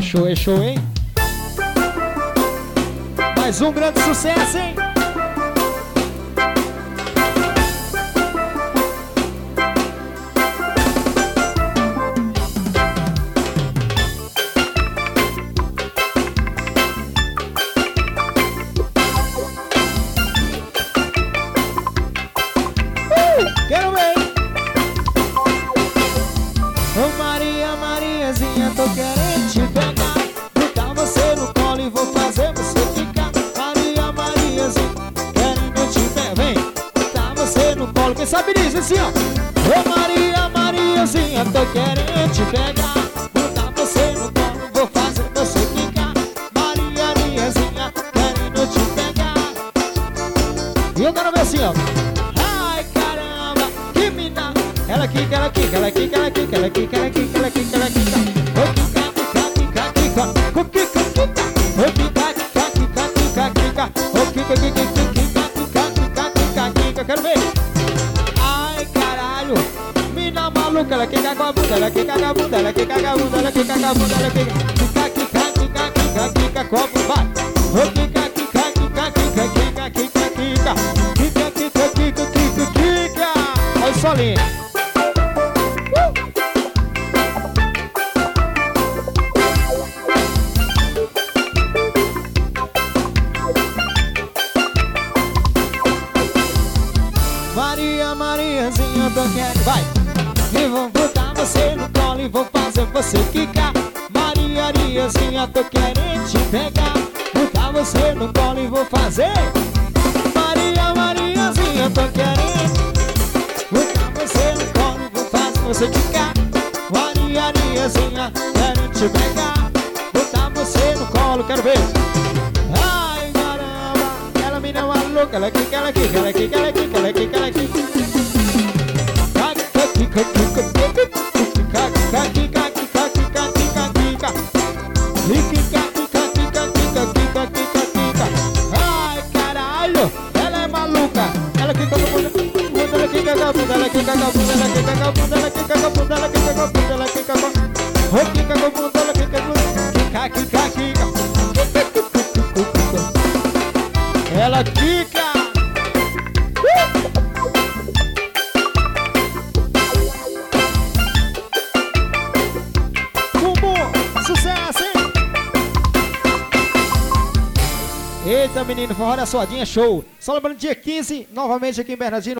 show, hein? Mais um grande sucesso, hein? Quero ver! Ô Maria, Mariazinha, tô querendo te pegar, botar você no colo e vou fazer você ficar. Maria, Mariazinha, querendo te pegar, vem, botar você no colo. Quem sabe disso, assim, ó. Ô Maria, Mariazinha, tô querendo te pegar, botar você no colo, vou fazer você ficar. Maria, Mariazinha, querendo te pegar. E eu quero ver assim, ó. Ela quica, ela quica, ela quica, ela quica, ela quica, ela quica, ela quica, ela quica. Ô quica, quica, quica, quica. Ô quica, quica. Ô quica, quica, quica, quica, quica. Ô quica, quica, quica, quica, quica, quica, quica. Quero ver. Ai, caralho. Mina maluca, ela quica com a bunda, ela quica com a bunda, ela quica com a bunda, ela quica com a bunda, ela quica. Quica, quica, quica, quica, quica, com a bunda, vai. Ô quica, quica, quica, quica, quica, quica, quica. Quica, quica, quica, quica, quica. Olha o solinho. Maria, Mariazinha, tô querendo, vai. E vou botar você no colo e vou fazer você quicar. Maria, Mariazinha, tô querendo te pegar, botar você no colo e vou fazer. Maria, Mariazinha, tô querendo botar você no colo e vou fazer você quicar. Maria, Mariazinha, quero te pegar, botar você no colo, quero ver. Ai, caramba, ela me dá uma louca, ela quica, ela quica, ela quica, ela quica, ela quica, ela quica. Quica, quica, quica, quica, quica, quica, quica, quica, quica, quica. Quica, quica, quica, quica, quica, quica, quica. Ai, caralho, ela é maluca. Ela quica com a bunda, ela quica com a bunda, ela quica com a bunda, ela quica com a bunda, ela quica com a bunda, ela quica com a bunda, ela quica com a bunda. Ô, quica com a bunda, ela quica com a bunda. Quica, quica, quica. Ela quica. Sucesso, hein? Eita, menino, forró da Sodinha, show. Só lembrando, dia 15, novamente aqui em Bernardino.